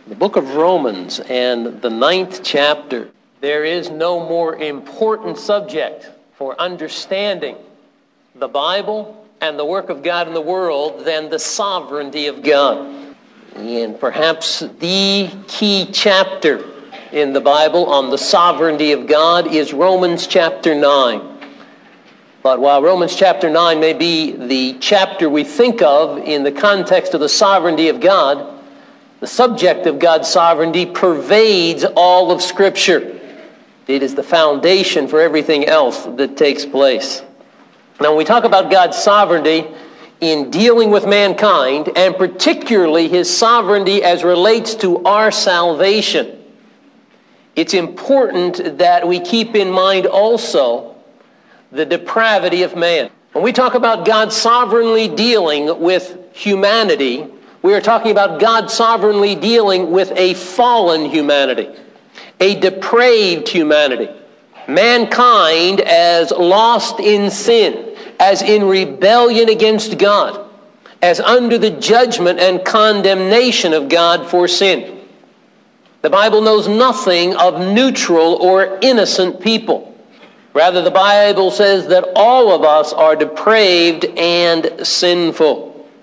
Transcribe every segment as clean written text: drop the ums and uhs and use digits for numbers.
The book of Romans and the 9th chapter. There is no more important subject for understanding the Bible and the work of God in the world than the sovereignty of God. And perhaps the key chapter in the Bible on the sovereignty of God is Romans chapter 9. But while Romans chapter 9 may be the chapter we think of in the context of the sovereignty of God, the subject of God's sovereignty pervades all of Scripture. It is the foundation for everything else that takes place. Now, when we talk about God's sovereignty in dealing with mankind, and particularly His sovereignty as relates to our salvation, it's important that we keep in mind also the depravity of man. When we talk about God sovereignly dealing with humanity, we are talking about God sovereignly dealing with a fallen humanity, a depraved humanity. Mankind as lost in sin, as in rebellion against God, as under the judgment and condemnation of God for sin. The Bible knows nothing of neutral or innocent people. Rather, the Bible says that all of us are depraved and sinful.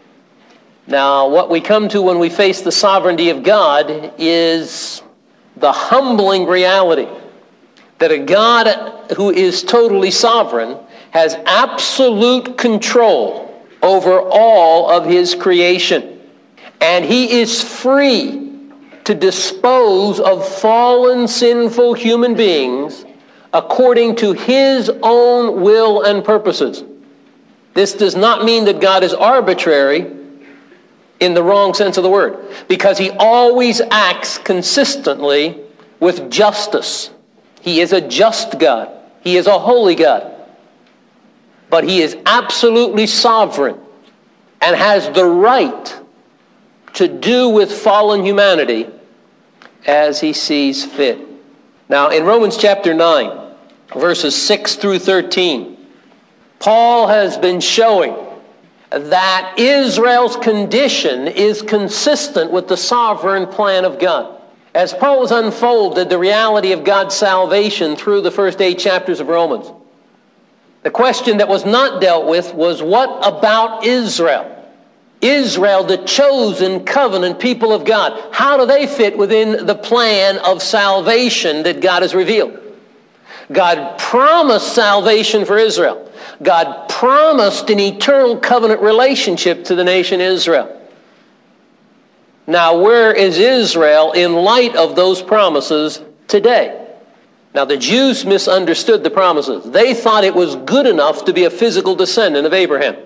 Now, what we come to when we face the sovereignty of God is the humbling reality that a God who is totally sovereign has absolute control over all of His creation. And He is free to dispose of fallen, sinful human beings according to His own will and purposes. This does not mean that God is arbitrary in the wrong sense of the word, because He always acts consistently with justice. He is a just God. He is a holy God. But He is absolutely sovereign and has the right to do with fallen humanity as He sees fit. Now, in Romans chapter 9, verses 6 through 13, Paul has been showing that Israel's condition is consistent with the sovereign plan of God. As Paul has unfolded the reality of God's salvation through the first 8 chapters of Romans, the question that was not dealt with was, what about Israel? Israel, the chosen covenant people of God. How do they fit within the plan of salvation that God has revealed? God promised salvation for Israel. God promised an eternal covenant relationship to the nation Israel. Now, where is Israel in light of those promises today? Now, the Jews misunderstood the promises. They thought it was good enough to be a physical descendant of Abraham.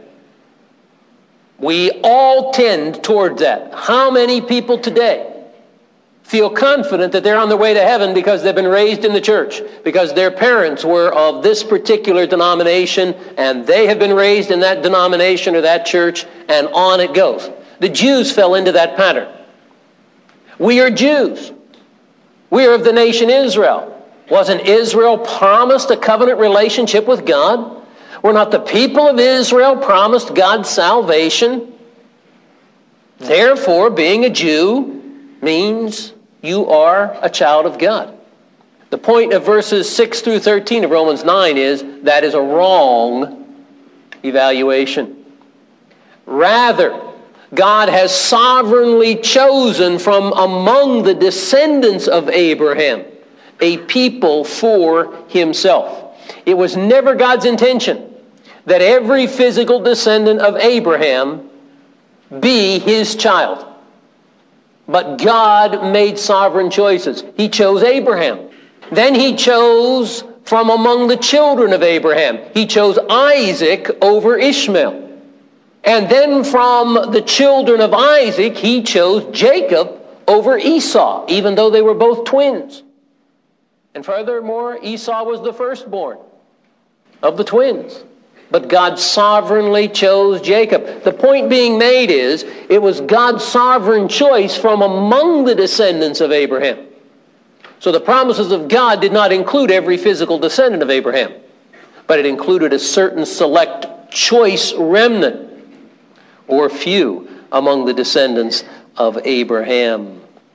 We all tend toward that. How many people today feel confident that they're on their way to heaven because they've been raised in the church, because their parents were of this particular denomination and they have been raised in that denomination or that church, and on it goes? The Jews fell into that pattern. We are Jews. We are of the nation Israel. Wasn't Israel promised a covenant relationship with God? Were not the people of Israel promised God's salvation? Therefore, being a Jew means you are a child of God. The point of verses 6 through 13 of Romans 9 is that is a wrong evaluation. Rather, God has sovereignly chosen from among the descendants of Abraham a people for Himself. It was never God's intention that every physical descendant of Abraham be His child. But God made sovereign choices. He chose Abraham. Then He chose from among the children of Abraham. He chose Isaac over Ishmael. And then from the children of Isaac, He chose Jacob over Esau, even though they were both twins. And furthermore, Esau was the firstborn of the twins. But God sovereignly chose Jacob. The point being made is, it was God's sovereign choice from among the descendants of Abraham. So the promises of God did not include every physical descendant of Abraham, but it included a certain select choice remnant, or few, among the descendants of Abraham.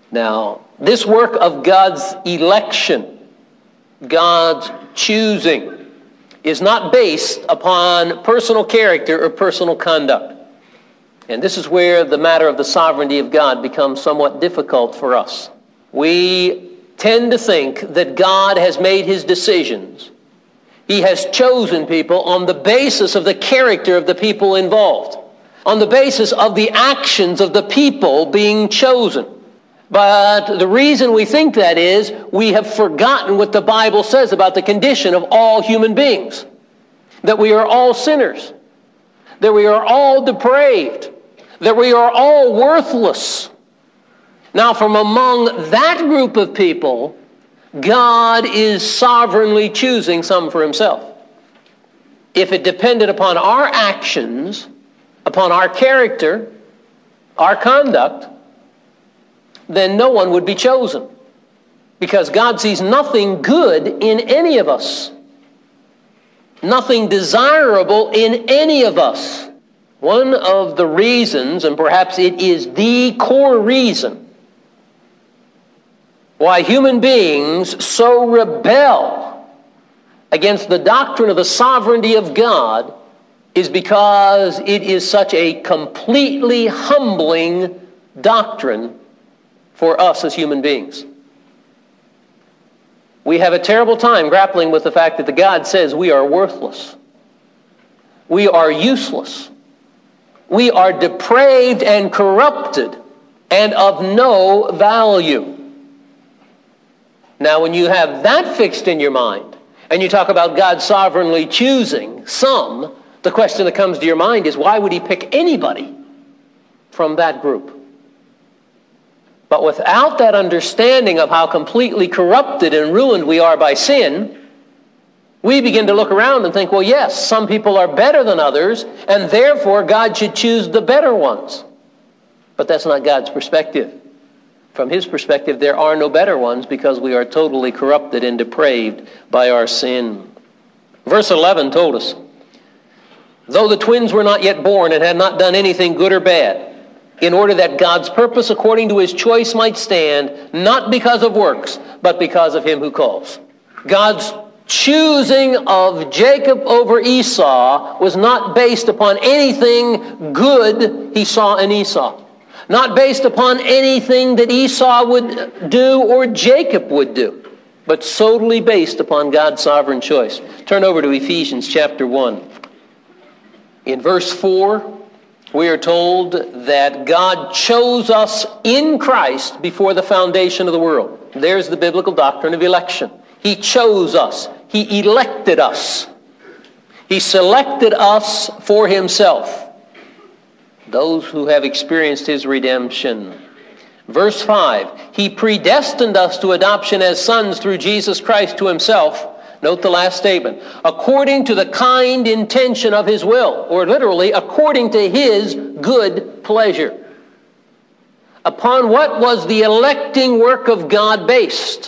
Now, this work of God's election, God's choosing, is not based upon personal character or personal conduct. And this is where the matter of the sovereignty of God becomes somewhat difficult for us. We tend to think that God has made his decisions. He has chosen people on the basis of the character of the people involved, on the basis of the actions of the people being chosen. But the reason we think that is we have forgotten what the Bible says about the condition of all human beings. That we are all sinners. That we are all depraved. That we are all worthless. Now, from among that group of people, God is sovereignly choosing some for himself. If it depended upon our actions, upon our character, our conduct, then no one would be chosen. Because God sees nothing good in any of us. Nothing desirable in any of us. One of the reasons, and perhaps it is the core reason, why human beings so rebel against the doctrine of the sovereignty of God is because it is such a completely humbling doctrine for us as human beings. We have a terrible time grappling with the fact that the God says we are worthless. We are useless. We are depraved and corrupted and of no value. Now, when you have that fixed in your mind, and you talk about God sovereignly choosing some, the question that comes to your mind is, why would he pick anybody from that group? But without that understanding of how completely corrupted and ruined we are by sin, we begin to look around and think, well, yes, some people are better than others, and therefore God should choose the better ones. But that's not God's perspective. From his perspective, there are no better ones because we are totally corrupted and depraved by our sin. Verse 11 told us, though the twins were not yet born and had not done anything good or bad, in order that God's purpose according to his choice might stand, not because of works, but because of him who calls. God's choosing of Jacob over Esau was not based upon anything good he saw in Esau. Not based upon anything that Esau would do or Jacob would do, but solely based upon God's sovereign choice. Turn over to Ephesians chapter 1. In verse 4, we are told that God chose us in Christ before the foundation of the world. There's the biblical doctrine of election. He chose us. He elected us. He selected us for himself. Those who have experienced his redemption. Verse 5, he predestined us to adoption as sons through Jesus Christ to himself. Note the last statement. According to the kind intention of his will, or literally, according to his good pleasure. Upon what was the electing work of God based?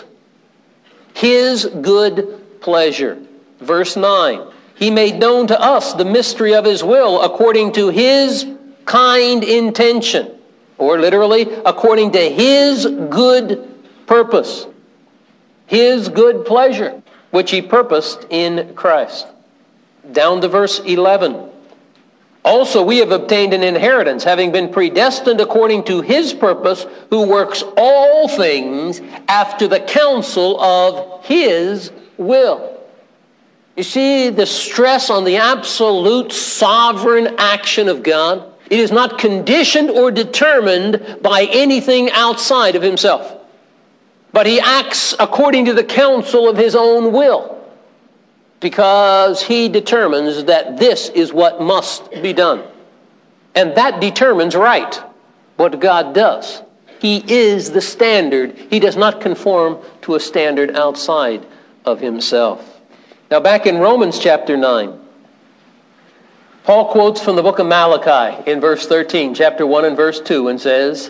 His good pleasure. Verse 9, he made known to us the mystery of his will according to his kind intention, or literally, according to his good purpose, his good pleasure, which he purposed in Christ. Down to verse 11. Also we have obtained an inheritance, having been predestined according to his purpose, who works all things after the counsel of his will. You see the stress on the absolute sovereign action of God? It is not conditioned or determined by anything outside of himself. But he acts according to the counsel of his own will, because he determines that this is what must be done. And that determines right, what God does. He is the standard. He does not conform to a standard outside of himself. Now back in Romans chapter 9, Paul quotes from the book of Malachi in verse 13, chapter 1 and verse 2, and says,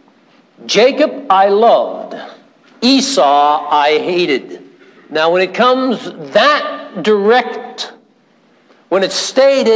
Jacob I loved, Esau I hated. Now when it comes that direct, when it's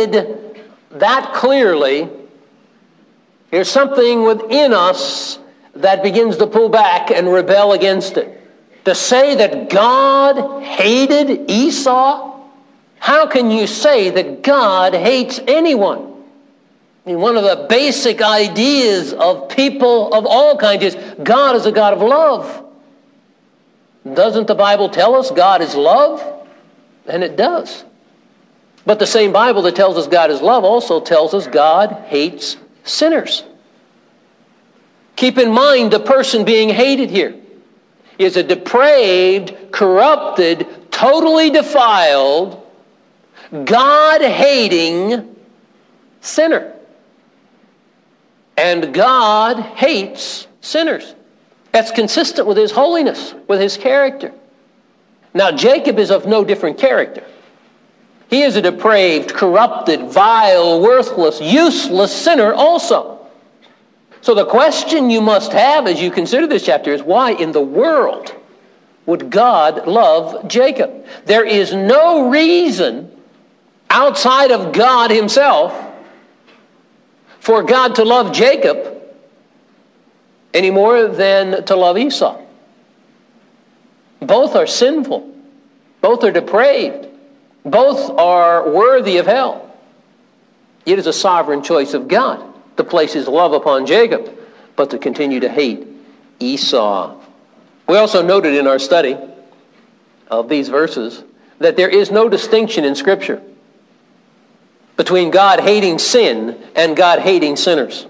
stated that clearly, there's something within us that begins to pull back and rebel against it. To say that God hated Esau? How can you say that God hates anyone? I mean, one of the basic ideas of people of all kinds is God is a God of love. Doesn't the Bible tell us God is love? And it does. But the same Bible that tells us God is love also tells us God hates sinners. Keep in mind the person being hated here is a depraved, corrupted, totally defiled, God-hating sinner. And God hates sinners. That's consistent with His holiness, with His character. Now, Jacob is of no different character. He is a depraved, corrupted, vile, worthless, useless sinner also. So the question you must have as you consider this chapter is, why in the world would God love Jacob? There is no reason outside of God Himself for God to love Jacob any more than to love Esau. Both are sinful. Both are depraved. Both are worthy of hell. It is a sovereign choice of God to place His love upon Jacob, but to continue to hate Esau. We also noted in our study of these verses that there is no distinction in Scripture between God hating sin and God hating sinners.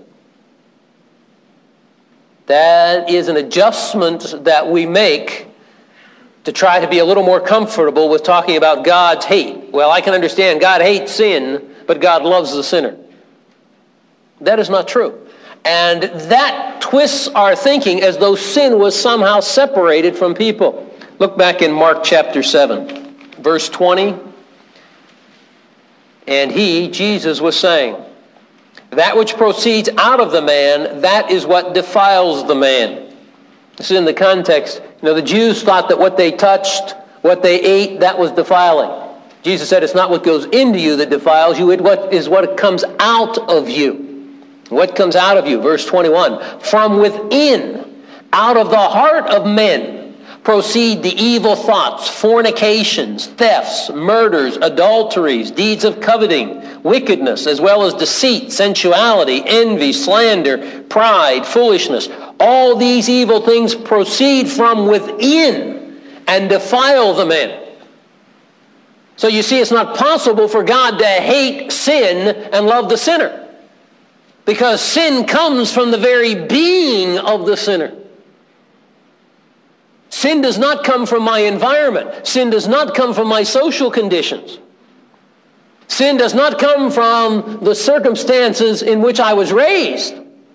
That is an adjustment that we make to try to be a little more comfortable with talking about God's hate. Well, I can understand God hates sin, but God loves the sinner. That is not true. And that twists our thinking as though sin was somehow separated from people. Look back in Mark chapter 7, verse 20. And He, Jesus, was saying, that which proceeds out of the man, that is what defiles the man. This is in the context. The Jews thought that what they touched, what they ate, that was defiling. Jesus said it's not what goes into you that defiles you, it is what comes out of you. What comes out of you? Verse 21. From within, out of the heart of men, proceed the evil thoughts, fornications, thefts, murders, adulteries, deeds of coveting, wickedness, as well as deceit, sensuality, envy, slander, pride, foolishness. All these evil things proceed from within and defile the man. So you see, it's not possible for God to hate sin and love the sinner, because sin comes from the very being of the sinner. Sin does not come from my environment. Sin does not come from my social conditions. Sin does not come from the circumstances in which I was raised.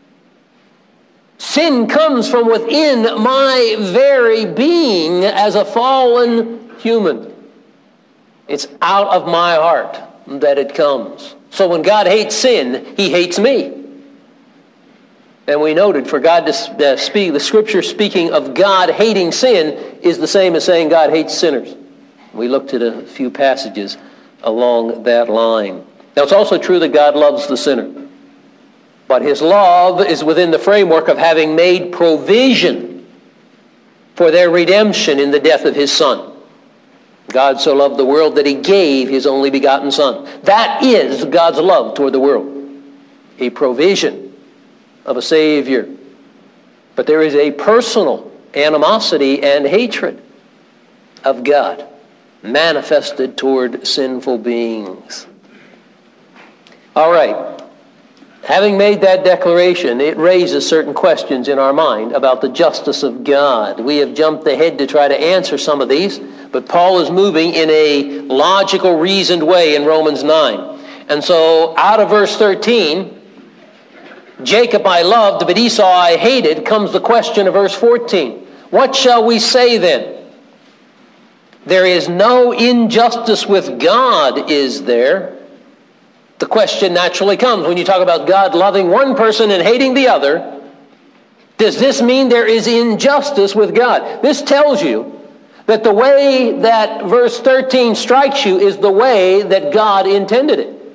Sin comes from within my very being as a fallen human. It's out of my heart that it comes. So when God hates sin, He hates me. And we noted, for God to speak, the Scripture speaking of God hating sin is the same as saying God hates sinners. We looked at a few passages along that line. Now, it's also true that God loves the sinner. But His love is within the framework of having made provision for their redemption in the death of His Son. God so loved the world that He gave His only begotten Son. That is God's love toward the world. A provision of a Savior. But there is a personal animosity and hatred of God manifested toward sinful beings. All right. Having made that declaration, it raises certain questions in our mind about the justice of God. We have jumped ahead to try to answer some of these, but Paul is moving in a logical, reasoned way in Romans 9. And so out of verse 13, Jacob I loved, but Esau I hated, comes the question of verse 14. What shall we say then? There is no injustice with God, is there? The question naturally comes when you talk about God loving one person and hating the other. Does this mean there is injustice with God? This tells you that the way that verse 13 strikes you is the way that God intended it.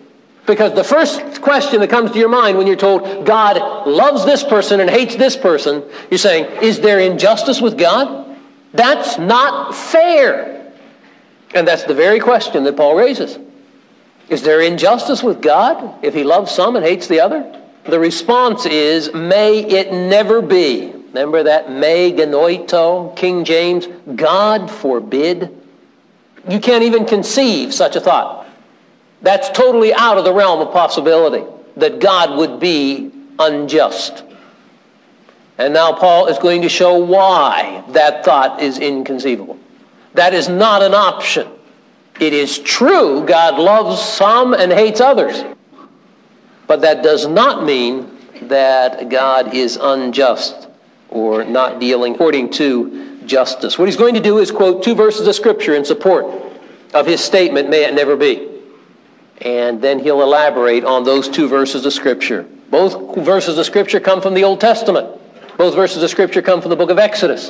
Because the first question that comes to your mind when you're told God loves this person and hates this person, you're saying, is there injustice with God? That's not fair. And that's the very question that Paul raises. Is there injustice with God if he loves some and hates the other? The response is, may it never be. Remember that me genoito, King James? God forbid. You can't even conceive such a thought. That's totally out of the realm of possibility, that God would be unjust. And now Paul is going to show why that thought is inconceivable. That is not an option. It is true God loves some and hates others. But that does not mean that God is unjust or not dealing according to justice. What he's going to do is quote 2 verses of Scripture in support of his statement, may it never be. And then he'll elaborate on those 2 verses of Scripture. Both verses of Scripture come from the Old Testament. Both verses of Scripture come from the book of Exodus.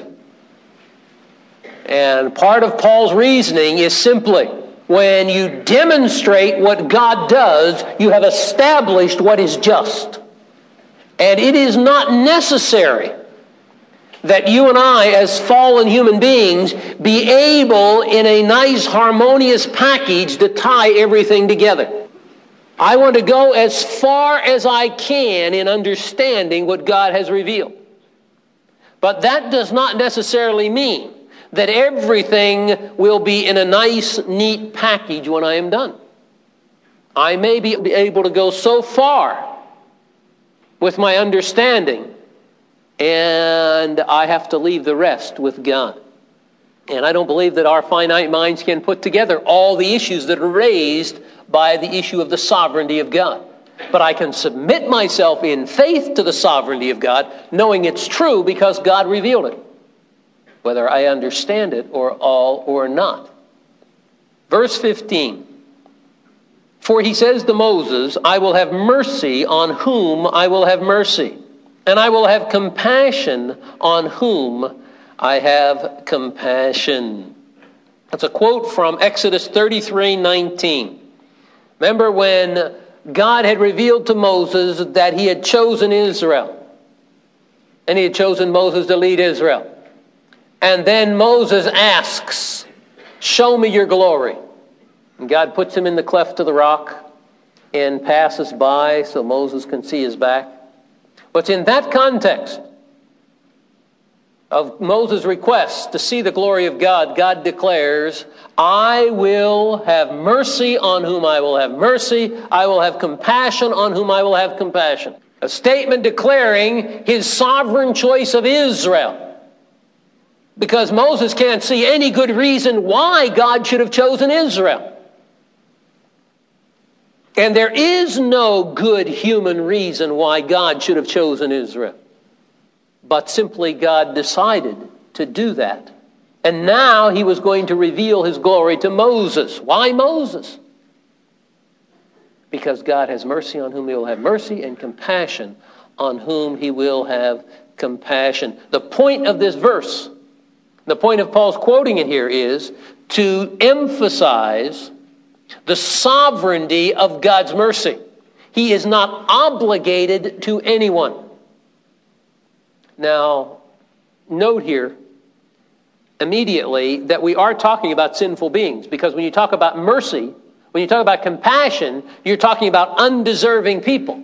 And part of Paul's reasoning is simply, when you demonstrate what God does, you have established what is just. And it is not necessary that you and I, as fallen human beings, be able, in a nice, harmonious package, to tie everything together. I want to go as far as I can in understanding what God has revealed. But that does not necessarily mean that everything will be in a nice, neat package when I am done. I may be able to go so far with my understanding, and I have to leave the rest with God. And I don't believe that our finite minds can put together all the issues that are raised by the issue of the sovereignty of God. But I can submit myself in faith to the sovereignty of God, knowing it's true because God revealed it, whether I understand it or all or not. Verse 15. For he says to Moses, I will have mercy on whom I will have mercy, and I will have compassion on whom I have compassion. That's a quote from Exodus 33:19. Remember when God had revealed to Moses that he had chosen Israel, and he had chosen Moses to lead Israel. And then Moses asks, show me your glory. And God puts him in the cleft of the rock and passes by so Moses can see his back. But in that context of Moses' request to see the glory of God, God declares, I will have mercy on whom I will have mercy. I will have compassion on whom I will have compassion. A statement declaring his sovereign choice of Israel. Because Moses can't see any good reason why God should have chosen Israel. And there is no good human reason why God should have chosen Israel. But simply God decided to do that. And now he was going to reveal his glory to Moses. Why Moses? Because God has mercy on whom he will have mercy and compassion on whom he will have compassion. The point of this verse, the point of Paul's quoting it here, is to emphasize the sovereignty of God's mercy. He is not obligated to anyone. Now, note here immediately that we are talking about sinful beings, because when you talk about mercy, when you talk about compassion, you're talking about undeserving people.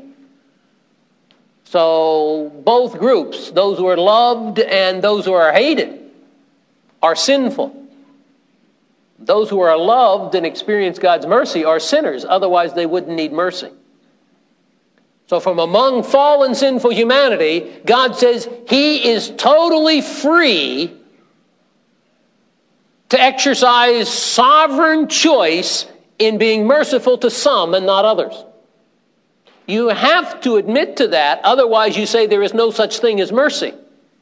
So both groups, those who are loved and those who are hated, are sinful. Those who are loved and experience God's mercy are sinners. Otherwise, they wouldn't need mercy. So from among fallen sinful humanity, God says he is totally free to exercise sovereign choice in being merciful to some and not others. You have to admit to that. Otherwise, you say there is no such thing as mercy.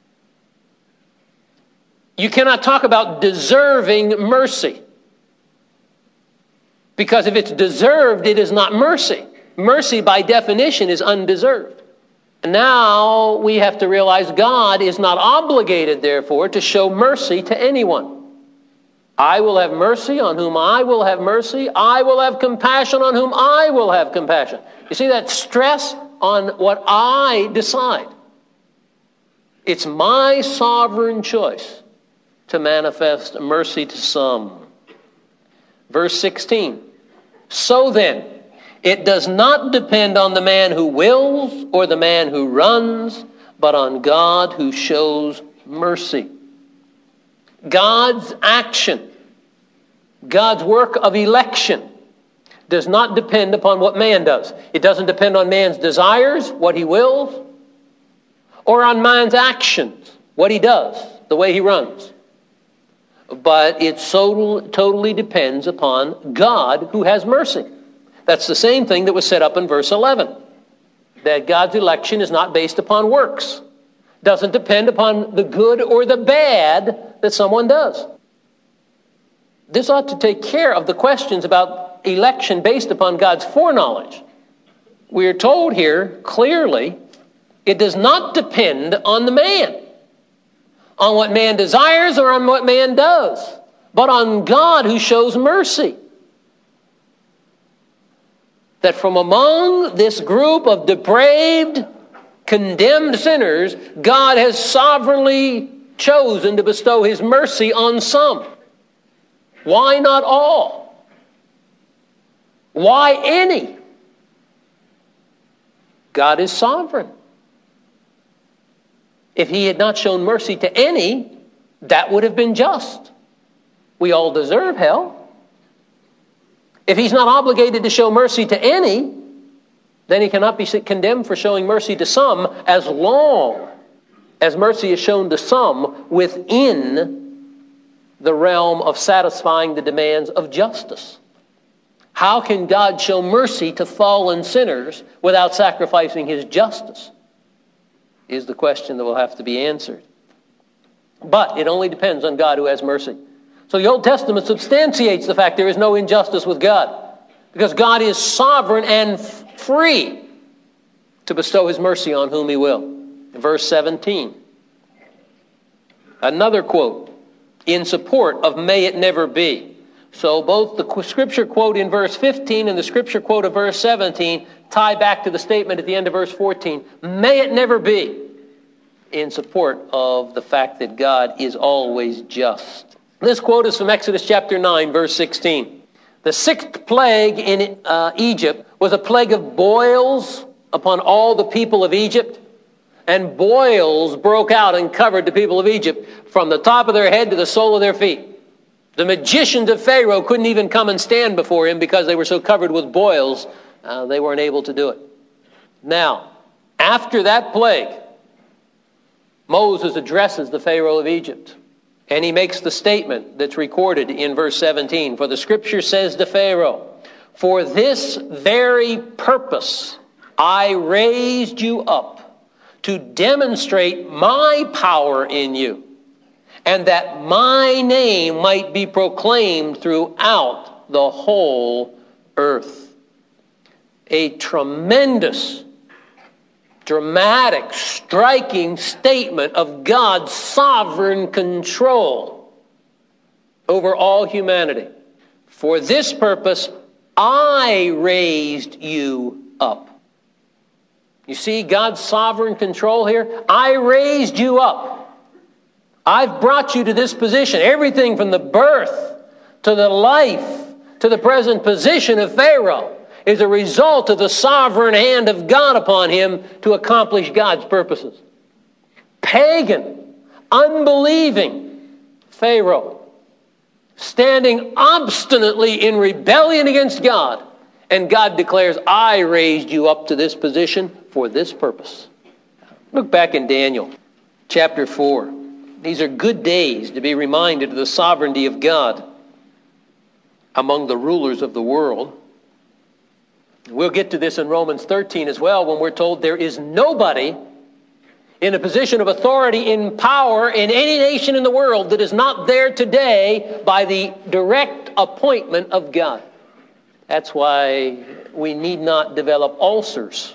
You cannot talk about deserving mercy. Because if it's deserved, it is not mercy. Mercy, by definition, is undeserved. And now we have to realize God is not obligated, therefore, to show mercy to anyone. I will have mercy on whom I will have mercy. I will have compassion on whom I will have compassion. You see that stress on what I decide. It's my sovereign choice to manifest mercy to some. Verse 16. So then, it does not depend on the man who wills or the man who runs, but on God who shows mercy. God's action, God's work of election, does not depend upon what man does. It doesn't depend on man's desires, what he wills, or on man's actions, what he does, the way he runs. But it totally depends upon God who has mercy. That's the same thing that was set up in verse 11. That God's election is not based upon works. Doesn't depend upon the good or the bad that someone does. This ought to take care of the questions about election based upon God's foreknowledge. We are told here clearly it does not depend on the man, on what man desires or on what man does, but on God who shows mercy. That from among this group of depraved, condemned sinners, God has sovereignly chosen to bestow his mercy on some. Why not all? Why any? God is sovereign. If he had not shown mercy to any, that would have been just. We all deserve hell. If he's not obligated to show mercy to any, then he cannot be condemned for showing mercy to some, as long as mercy is shown to some within the realm of satisfying the demands of justice. How can God show mercy to fallen sinners without sacrificing his justice? Is the question that will have to be answered. But it only depends on God who has mercy. So the Old Testament substantiates the fact there is no injustice with God, because God is sovereign and free to bestow his mercy on whom he will. Verse 17. Another quote in support of may it never be. So both the scripture quote in verse 15 and the scripture quote of verse 17 tie back to the statement at the end of verse 14. May it never be, in support of the fact that God is always just. This quote is from Exodus chapter 9, verse 16. The sixth plague in Egypt was a plague of boils upon all the people of Egypt. And boils broke out and covered the people of Egypt from the top of their head to the sole of their feet. The magicians of Pharaoh couldn't even come and stand before him because they were so covered with boils, they weren't able to do it. Now, after that plague, Moses addresses the Pharaoh of Egypt. And he makes the statement that's recorded in verse 17. For the scripture says to Pharaoh, for this very purpose I raised you up, to demonstrate my power in you, and that my name might be proclaimed throughout the whole earth. A tremendous, dramatic, striking statement of God's sovereign control over all humanity. For this purpose, I raised you up. You see God's sovereign control here? I raised you up. I've brought you to this position. Everything from the birth to the life to the present position of Pharaoh is a result of the sovereign hand of God upon him to accomplish God's purposes. Pagan, unbelieving Pharaoh, standing obstinately in rebellion against God, and God declares, I raised you up to this position for this purpose. Look back in Daniel chapter 4. These are good days to be reminded of the sovereignty of God among the rulers of the world. We'll get to this in Romans 13 as well, when we're told there is nobody in a position of authority in power in any nation in the world that is not there today by the direct appointment of God. That's why we need not develop ulcers.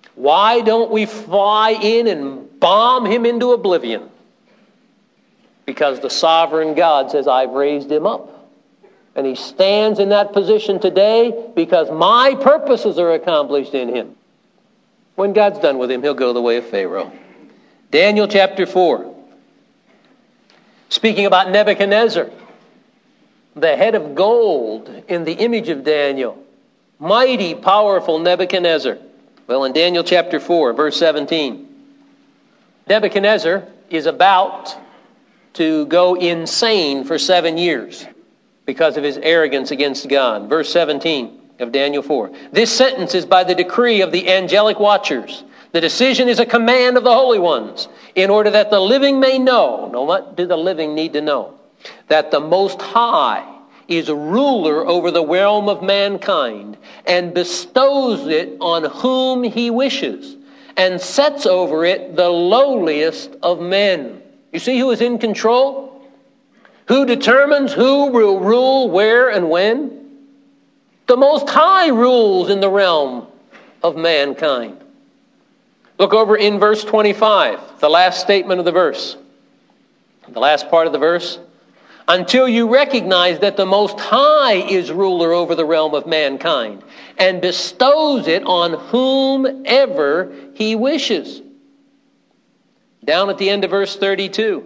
Why don't we fly in and bomb him into oblivion? Because the sovereign God says, I've raised him up. And he stands in that position today because my purposes are accomplished in him. When God's done with him, he'll go the way of Pharaoh. Daniel chapter 4. Speaking about Nebuchadnezzar, the head of gold in the image of Daniel. Mighty, powerful Nebuchadnezzar. Well, in Daniel chapter 4, verse 17, Nebuchadnezzar is about to go insane for 7 years because of his arrogance against God. Verse 17 of Daniel 4. This sentence is by the decree of the angelic watchers. The decision is a command of the holy ones, in order that the living may know. Now, what do the living need to know? That the Most High is a ruler over the realm of mankind and bestows it on whom he wishes and sets over it the lowliest of men. You see who is in control? Who determines who will rule where and when? The Most High rules in the realm of mankind. Look over in verse 25, the last statement of the verse. The last part of the verse. Until you recognize that the Most High is ruler over the realm of mankind and bestows it on whomever he wishes. Down at the end of verse 32.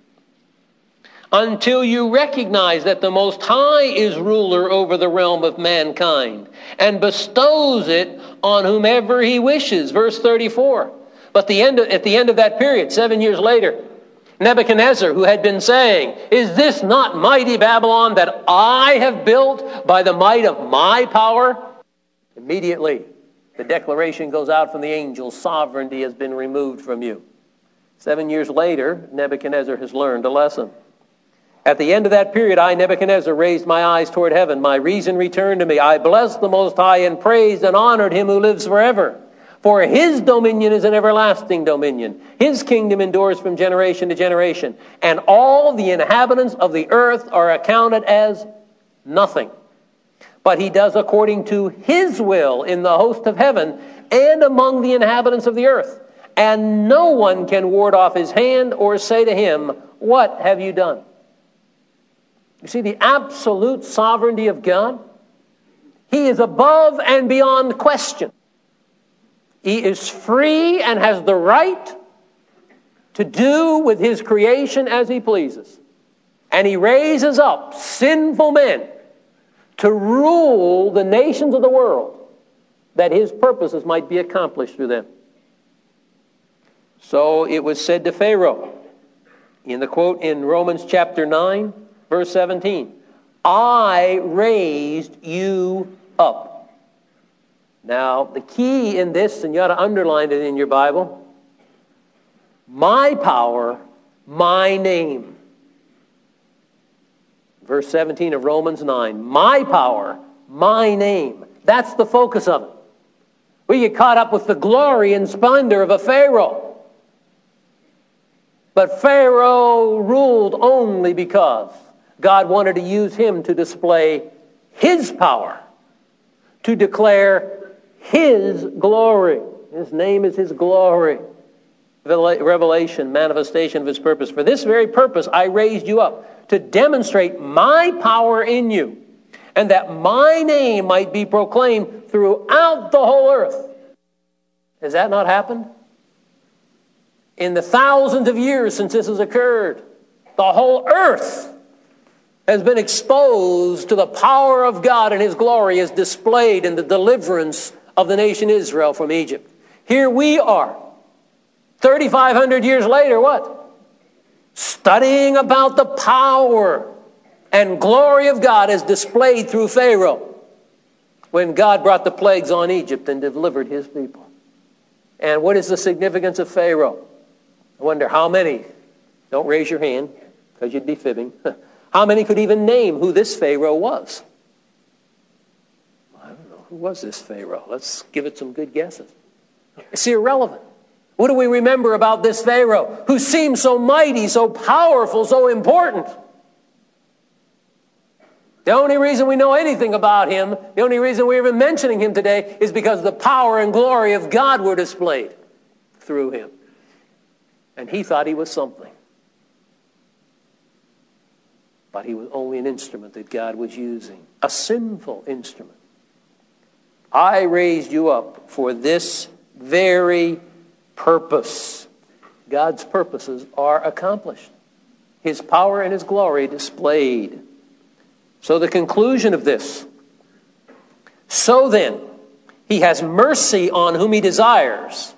Until you recognize that the Most High is ruler over the realm of mankind and bestows it on whomever he wishes. Verse 34. But at the end of that period, 7 years later, Nebuchadnezzar, who had been saying, is this not mighty Babylon that I have built by the might of my power? Immediately, the declaration goes out from the angel, sovereignty has been removed from you. 7 years later, Nebuchadnezzar has learned a lesson. At the end of that period, I, Nebuchadnezzar, raised my eyes toward heaven. My reason returned to me. I blessed the Most High and praised and honored him who lives forever. For his dominion is an everlasting dominion. His kingdom endures from generation to generation. And all the inhabitants of the earth are accounted as nothing. But he does according to his will in the host of heaven and among the inhabitants of the earth. And no one can ward off his hand or say to him, what have you done? You see the absolute sovereignty of God? He is above and beyond question. He is free and has the right to do with his creation as he pleases. And he raises up sinful men to rule the nations of the world that his purposes might be accomplished through them. So it was said to Pharaoh in the quote in Romans chapter 9, verse 17, I raised you up. Now, the key in this, and you ought to underline it in your Bible, my power, my name. Verse 17 of Romans 9, my power, my name. That's the focus of it. We get caught up with the glory and splendor of a Pharaoh. But Pharaoh ruled only because God wanted to use him to display his power, to declare his glory. His name is his glory. Revelation, manifestation of his purpose. For this very purpose I raised you up, to demonstrate my power in you, and that my name might be proclaimed throughout the whole earth. Has that not happened? In the thousands of years since this has occurred, the whole earth has been exposed to the power of God, and his glory is displayed in the deliverance of the nation Israel from Egypt. Here we are, 3,500 years later, what? Studying about the power and glory of God as displayed through Pharaoh when God brought the plagues on Egypt and delivered his people. And what is the significance of Pharaoh? I wonder how many, don't raise your hand because you'd be fibbing, how many could even name who this Pharaoh was? I don't know. Who was this Pharaoh? Let's give it some good guesses. It's irrelevant. What do we remember about this Pharaoh who seemed so mighty, so powerful, so important? The only reason we know anything about him, the only reason we're even mentioning him today is because the power and glory of God were displayed through him. And he thought he was something. But he was only an instrument that God was using, a sinful instrument. I raised you up for this very purpose. God's purposes are accomplished. His power and his glory displayed. So the conclusion of this. So then, he has mercy on whom he desires.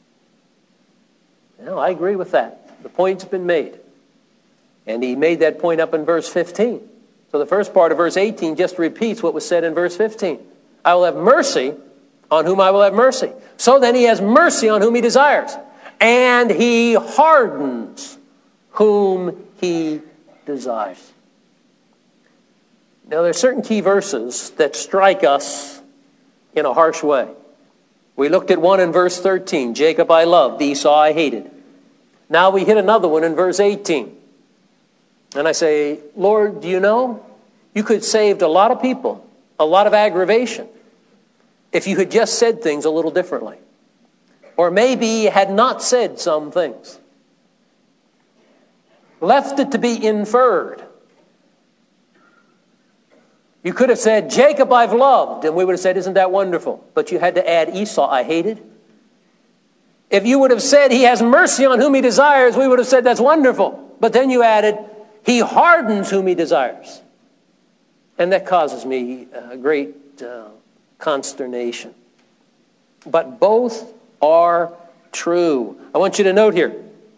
Now, I agree with that. The point's been made. And he made that point up in verse 15. So the first part of verse 18 just repeats what was said in verse 15. I will have mercy on whom I will have mercy. So then he has mercy on whom he desires. And he hardens whom he desires. Now there are certain key verses that strike us in a harsh way. We looked at one in verse 13. Jacob I loved, Esau I hated. Now we hit another one in verse 18. And I say, Lord, do you know? You could have saved a lot of people, a lot of aggravation, if you had just said things a little differently. Or maybe had not said some things. Left it to be inferred. You could have said, Jacob I've loved, and we would have said, isn't that wonderful? But you had to add Esau I hated. If you would have said, he has mercy on whom he desires, we would have said, that's wonderful. But then you added, he hardens whom he desires. And that causes me great consternation. But both are true. I want you to note here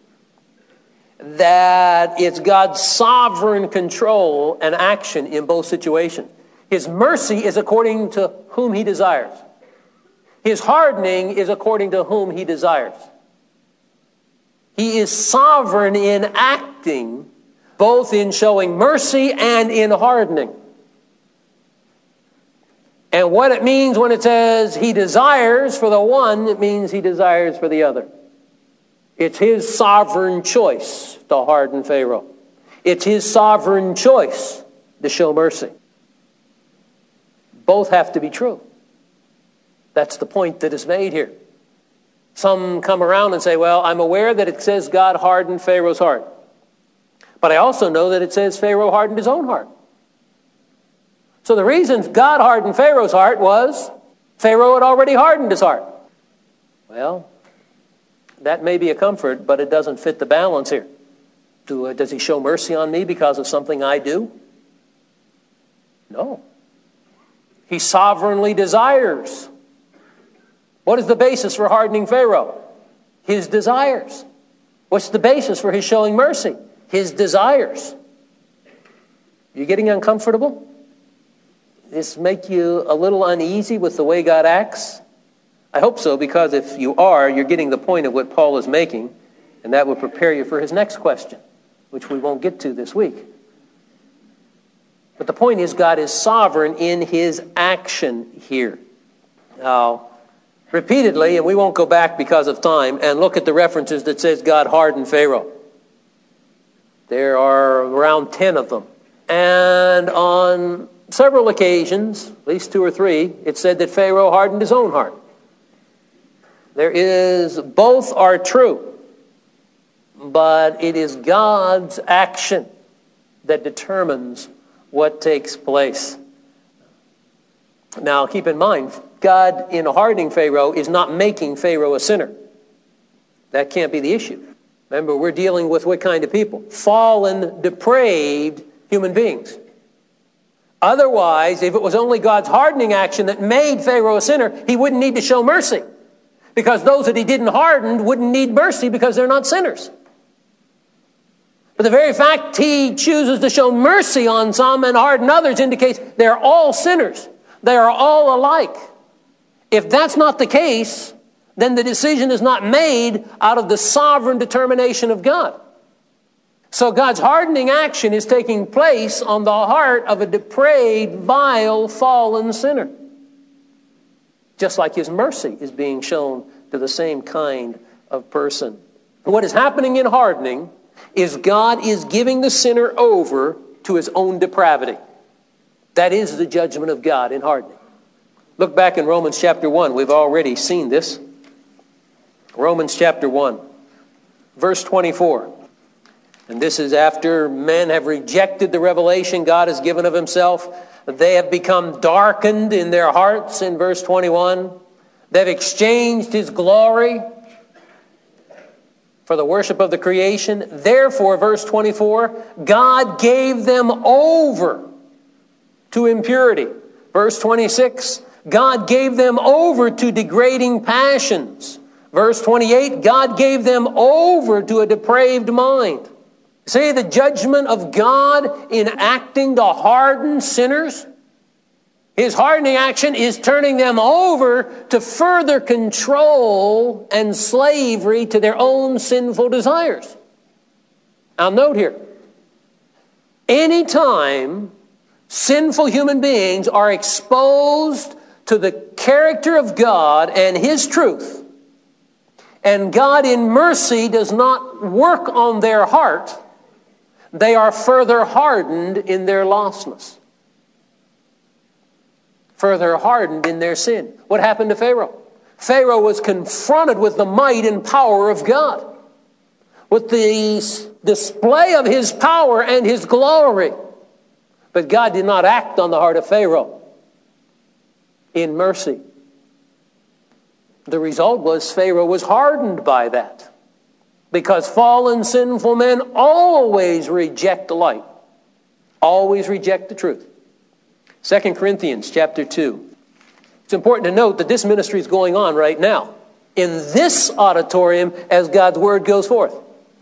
that it's God's sovereign control and action in both situations. His mercy is according to whom he desires. His hardening is according to whom he desires. He is sovereign in acting, both in showing mercy and in hardening. And what it means when it says he desires for the one, it means he desires for the other. It's his sovereign choice to harden Pharaoh. It's his sovereign choice to show mercy. Both have to be true. That's the point that is made here. Some come around and say, well, I'm aware that it says God hardened Pharaoh's heart. But I also know that it says Pharaoh hardened his own heart. So the reason God hardened Pharaoh's heart was Pharaoh had already hardened his heart. Well, that may be a comfort, but it doesn't fit the balance here. Does he show mercy on me because of something I do? No. He sovereignly desires. What is the basis for hardening Pharaoh? His desires. What's the basis for his showing mercy? His desires. You getting uncomfortable? This make you a little uneasy with the way God acts? I hope so, because if you are, you're getting the point of what Paul is making, and that will prepare you for his next question, which we won't get to this week. But the point is, God is sovereign in his action here. Now, repeatedly, and we won't go back because of time, and look at the references that says God hardened Pharaoh. There are around 10 of them. And on several occasions, at least 2 or 3, it said that Pharaoh hardened his own heart. Both are true, but it is God's action that determines what takes place. Now, keep in mind, God, in hardening Pharaoh, is not making Pharaoh a sinner. That can't be the issue. Remember, we're dealing with what kind of people? Fallen, depraved human beings. Otherwise, if it was only God's hardening action that made Pharaoh a sinner, he wouldn't need to show mercy. Because those that he didn't harden wouldn't need mercy because they're not sinners. But the very fact he chooses to show mercy on some and harden others indicates they're all sinners. They are all alike. If that's not the case, then the decision is not made out of the sovereign determination of God. So God's hardening action is taking place on the heart of a depraved, vile, fallen sinner. Just like his mercy is being shown to the same kind of person. What is happening in hardening is God is giving the sinner over to his own depravity. That is the judgment of God in hardening. Look back in Romans chapter 1. We've already seen this. Romans chapter 1, verse 24. And this is after men have rejected the revelation God has given of himself. They have become darkened in their hearts in verse 21. They've exchanged his glory for the worship of the creation. Therefore, verse 24, God gave them over to impurity. Verse 26, God gave them over to degrading passions. Verse 28, God gave them over to a depraved mind. See the judgment of God in acting to harden sinners? His hardening action is turning them over to further control and slavery to their own sinful desires. Now note here, anytime sinful human beings are exposed to the character of God and his truth, and God in mercy does not work on their heart, they are further hardened in their lostness. Further hardened in their sin. What happened to Pharaoh? Pharaoh was confronted with the might and power of God, with the display of his power and his glory. But God did not act on the heart of Pharaoh in mercy. The result was Pharaoh was hardened by that, because fallen, sinful men always reject the light, always reject the truth. 2 Corinthians chapter 2. It's important to note that this ministry is going on right now in this auditorium as God's word goes forth.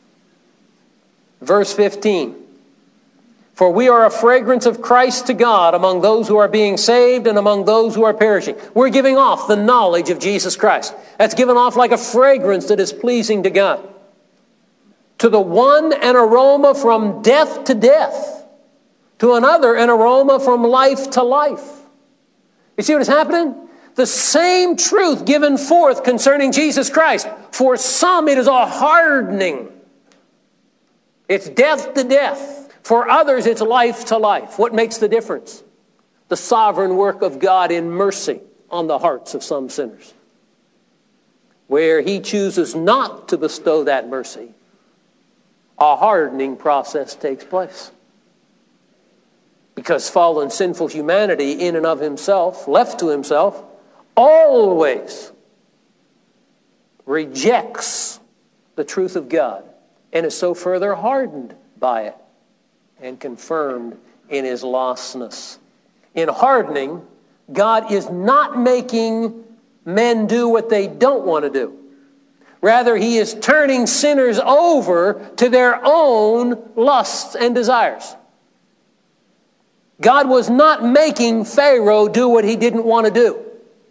Verse 15. For we are a fragrance of Christ to God among those who are being saved and among those who are perishing. We're giving off the knowledge of Jesus Christ. That's given off like a fragrance that is pleasing to God. To the one, an aroma from death to death. To another, an aroma from life to life. You see what is happening? The same truth given forth concerning Jesus Christ. For some, it is a hardening. It's death to death. For others, it's life to life. What makes the difference? The sovereign work of God in mercy on the hearts of some sinners. Where he chooses not to bestow that mercy, a hardening process takes place. Because fallen, sinful humanity in and of himself, left to himself, always rejects the truth of God and is so further hardened by it and confirmed in his lostness. In hardening, God is not making men do what they don't want to do. Rather, he is turning sinners over to their own lusts and desires. God was not making Pharaoh do what he didn't want to do.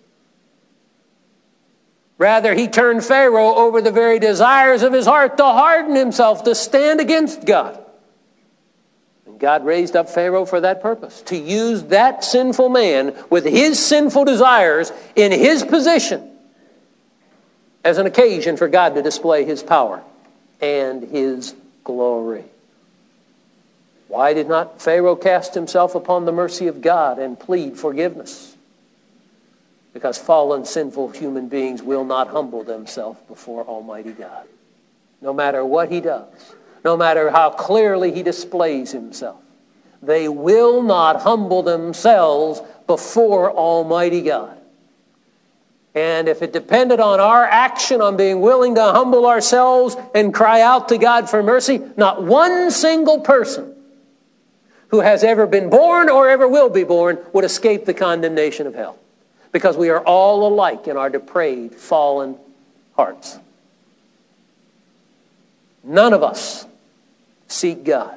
Rather, he turned Pharaoh over the very desires of his heart to harden himself, to stand against God. And God raised up Pharaoh for that purpose, to use that sinful man with his sinful desires in his position as an occasion for God to display his power and his glory. Why did not Pharaoh cast himself upon the mercy of God and plead forgiveness? Because fallen, sinful human beings will not humble themselves before Almighty God. No matter what he does, no matter how clearly he displays himself, they will not humble themselves before Almighty God. And if it depended on our action, on being willing to humble ourselves and cry out to God for mercy, not one single person who has ever been born or ever will be born would escape the condemnation of hell. Because we are all alike in our depraved, fallen hearts. None of us seek God.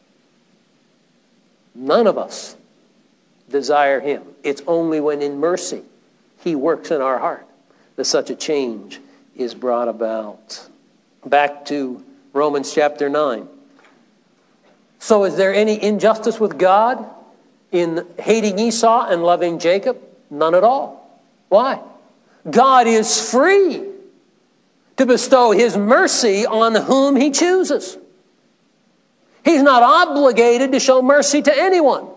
None of us desire him. It's only when in mercy he works in our heart that such a change is brought about. Back to Romans chapter 9. So is there any injustice with God in hating Esau and loving Jacob? None at all. Why? God is free to bestow his mercy on whom he chooses. He's not obligated to show mercy to anyone.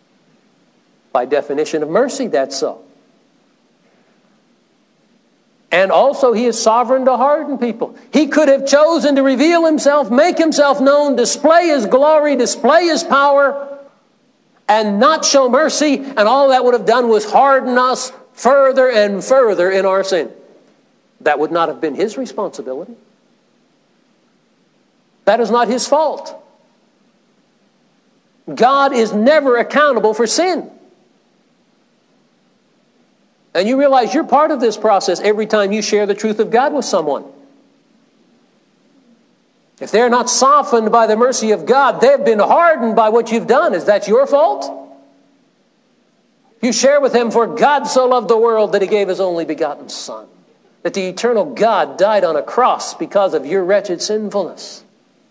By definition of mercy, that's so. And also He is sovereign to harden people. He could have chosen to reveal Himself, make Himself known, display His glory, display His power, and not show mercy, and all that would have done was harden us further and further in our sin. That would not have been His responsibility. That is not His fault. God is never accountable for sin. And you realize you're part of this process every time you share the truth of God with someone. If they're not softened by the mercy of God, they've been hardened by what you've done. Is that your fault? You share with them, for God so loved the world that He gave His only begotten Son, that the eternal God died on a cross because of your wretched sinfulness.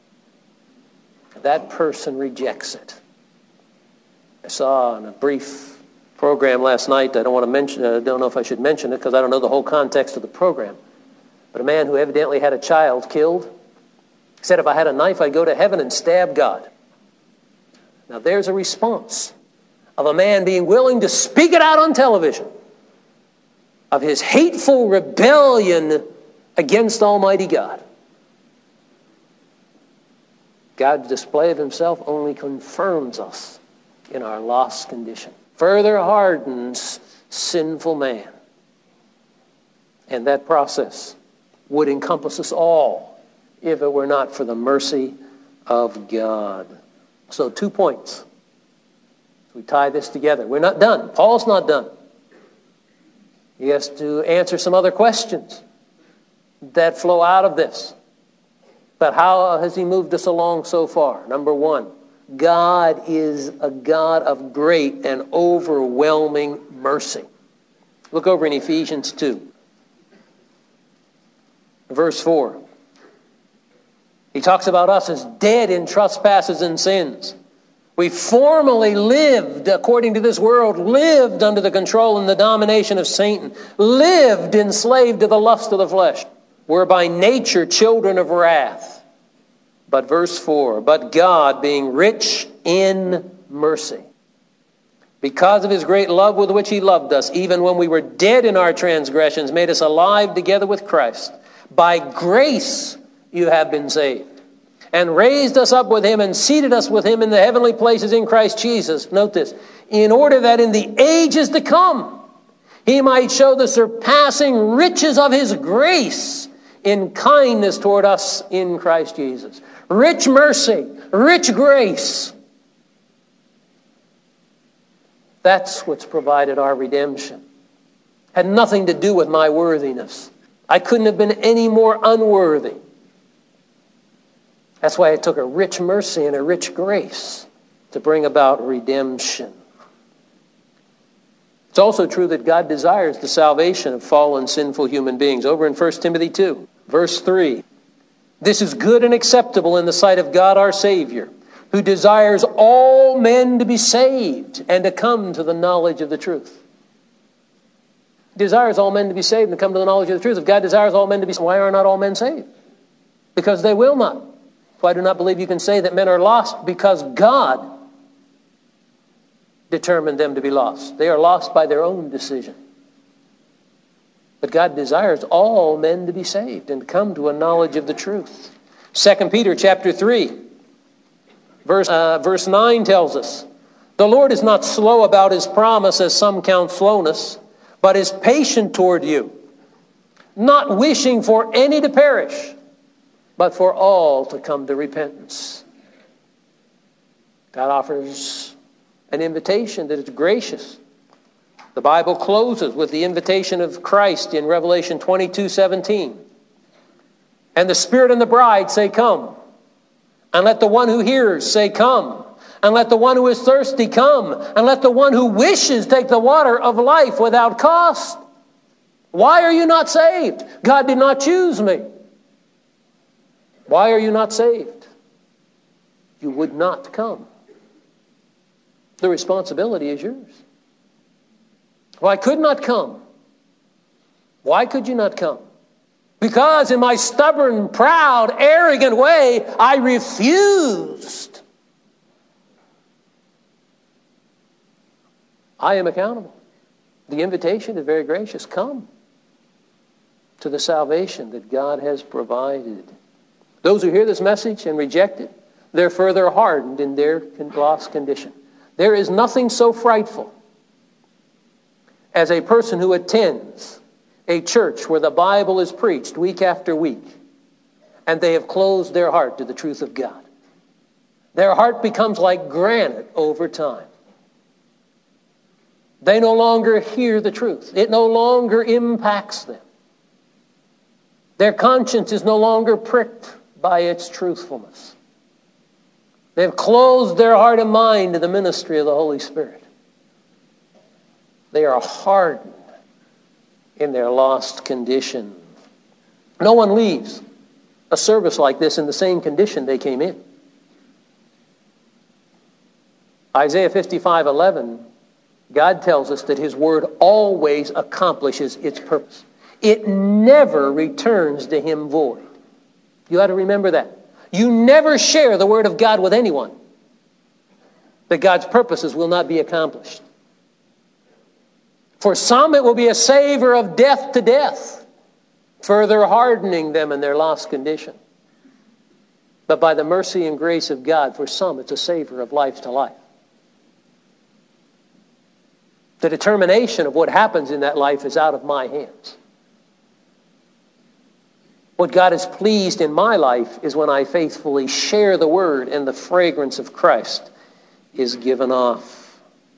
That person rejects it. I saw in a brief program last night, I don't know if I should mention it because I don't know the whole context of the program, but a man who evidently had a child killed said, if I had a knife, I'd go to heaven and stab God. Now there's a response of a man being willing to speak it out on television of his hateful rebellion against Almighty God. God's display of Himself only confirms us in our lost condition. Further hardens sinful man. And that process would encompass us all if it were not for the mercy of God. So 2 points. We tie this together. We're not done. Paul's not done. He has to answer some other questions that flow out of this. But how has he moved us along so far? Number one, God is a God of great and overwhelming mercy. Look over in Ephesians 2. Verse 4. He talks about us as dead in trespasses and sins. We formerly lived, according to this world, lived under the control and the domination of Satan, lived enslaved to the lust of the flesh, were by nature children of wrath. But verse 4, but God, being rich in mercy, because of His great love with which He loved us, even when we were dead in our transgressions, made us alive together with Christ. By grace you have been saved, and raised us up with Him and seated us with Him in the heavenly places in Christ Jesus. Note this, in order that in the ages to come He might show the surpassing riches of His grace in kindness toward us in Christ Jesus. Rich mercy, rich grace. That's what's provided our redemption. Had nothing to do with my worthiness. I couldn't have been any more unworthy. That's why it took a rich mercy and a rich grace to bring about redemption. It's also true that God desires the salvation of fallen, sinful human beings. Over in 1 Timothy 2, verse 3. This is good and acceptable in the sight of God our Savior, who desires all men to be saved and to come to the knowledge of the truth. He desires all men to be saved and to come to the knowledge of the truth. If God desires all men to be saved, why are not all men saved? Because they will not. So I do not believe you can say that men are lost because God determined them to be lost. They are lost by their own decision. But God desires all men to be saved and come to a knowledge of the truth. 2 Peter chapter 3, verse 9 tells us, the Lord is not slow about His promise, as some count slowness, but is patient toward you, not wishing for any to perish, but for all to come to repentance. God offers an invitation that is gracious. The Bible closes with the invitation of Christ in Revelation 22:17. And the Spirit and the bride say, come. And let the one who hears say, come. And let the one who is thirsty come. And let the one who wishes take the water of life without cost. Why are you not saved? God did not choose me. Why are you not saved? You would not come. The responsibility is yours. Well, I could not come. Why could you not come? Because in my stubborn, proud, arrogant way, I refused. I am accountable. The invitation is very gracious. Come. to the salvation that God has provided. Those who hear this message and reject it, they're further hardened in their lost condition. There is nothing so frightful as a person who attends a church where the Bible is preached week after week, and they have closed their heart to the truth of God. Their heart becomes like granite over time. They no longer hear the truth. It no longer impacts them. Their conscience is no longer pricked by its truthfulness. They've closed their heart and mind to the ministry of the Holy Spirit. They are hardened in their lost condition. No one leaves a service like this in the same condition they came in. Isaiah 55:11, God tells us that His word always accomplishes its purpose. It never returns to Him void. You ought to remember that. You never share the word of God with anyone that God's purposes will not be accomplished. For some it will be a savor of death to death, further hardening them in their lost condition. But by the mercy and grace of God, for some it's a savor of life to life. The determination of what happens in that life is out of my hands. What God is pleased in my life is when I faithfully share the word and the fragrance of Christ is given off.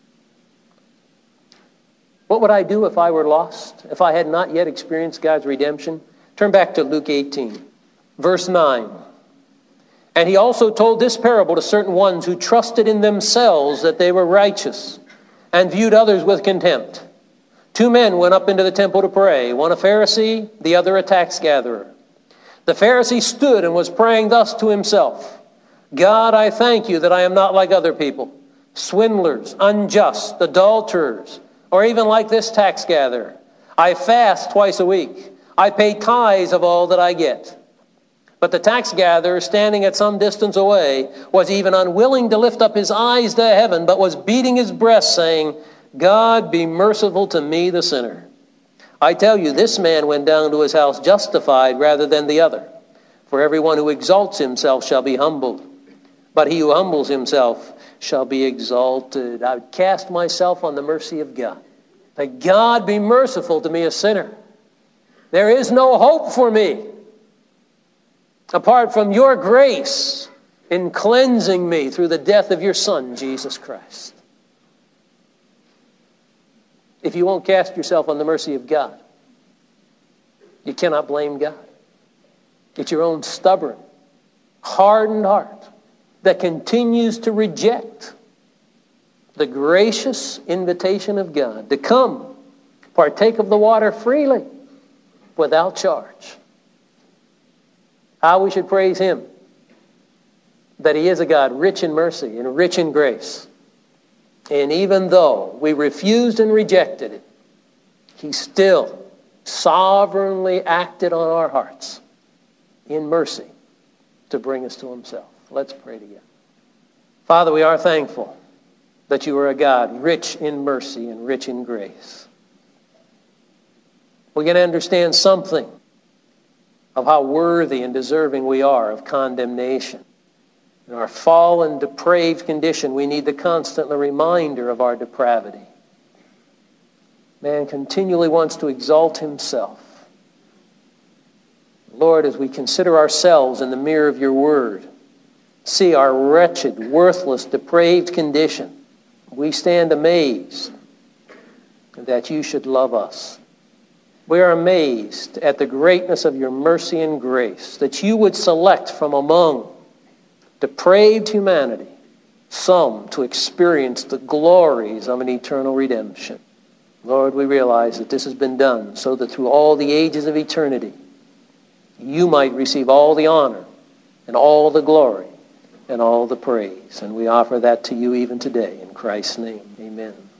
What would I do if I were lost? If I had not yet experienced God's redemption? Turn back to Luke 18, verse 9. And He also told this parable to certain ones who trusted in themselves that they were righteous and viewed others with contempt. 2 men went up into the temple to pray, one a Pharisee, the other a tax gatherer. The Pharisee stood and was praying thus to himself, God, I thank you that I am not like other people, swindlers, unjust, adulterers, or even like this tax gatherer. I fast twice a week. I pay tithes of all that I get. But the tax gatherer, standing at some distance away, was even unwilling to lift up his eyes to heaven, but was beating his breast, saying, God, be merciful to me, the sinner. I tell you, this man went down to his house justified rather than the other. For everyone who exalts himself shall be humbled, but he who humbles himself shall be exalted. I would cast myself on the mercy of God. That God be merciful to me, a sinner. There is no hope for me apart from your grace in cleansing me through the death of your Son, Jesus Christ. If you won't cast yourself on the mercy of God, you cannot blame God. It's your own stubborn, hardened heart that continues to reject the gracious invitation of God to come, partake of the water freely, without charge. How we should praise Him that He is a God rich in mercy and rich in grace. And even though we refused and rejected it, He still sovereignly acted on our hearts in mercy to bring us to Himself. Let's pray together. Father, we are thankful that You are a God rich in mercy and rich in grace. We can understand something of how worthy and deserving we are of condemnation. In our fallen, depraved condition, we need the constant reminder of our depravity. Man continually wants to exalt himself. Lord, as we consider ourselves in the mirror of Your word, see our wretched, worthless, depraved condition, we stand amazed that You should love us. We are amazed at the greatness of Your mercy and grace, that You would select from among depraved humanity some to experience the glories of an eternal redemption. Lord, we realize that this has been done so that through all the ages of eternity, You might receive all the honor and all the glory and all the praise. And we offer that to You even today. In Christ's name, amen.